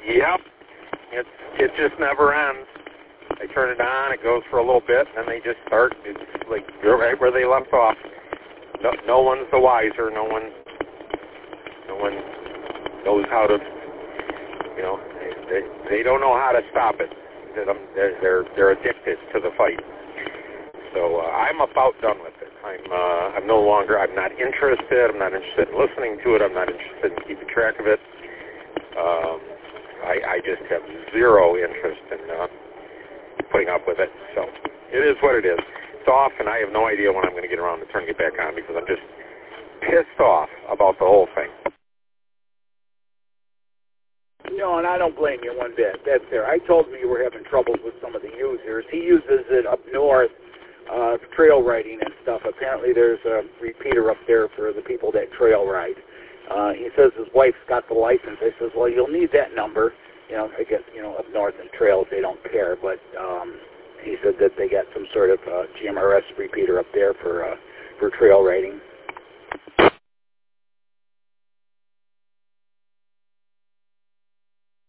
Yep. It just never ends. I turn it on, it goes for a little bit, and then they just start. It's like right where they left off. No one's the wiser. No one knows how to. They don't know how to stop it. They're addicted to the fight. So I'm about done with it. I'm not interested. I'm not interested in listening to it. I'm not interested in keeping track of it. I just have zero interest in putting up with it. So it is what it is. It's off, and I have no idea when I'm going to get around to turning it back on because I'm just pissed off about the whole thing. No, and I don't blame you one bit. That's there. I told him you were having troubles with some of the users. He uses it up north, trail riding and stuff. Apparently there's a repeater up there for the people that trail ride. He says his wife's got the license. I says, well, you'll need that number. I guess, up north in trails they don't care, but he said that they got some sort of GMRS repeater up there for trail riding.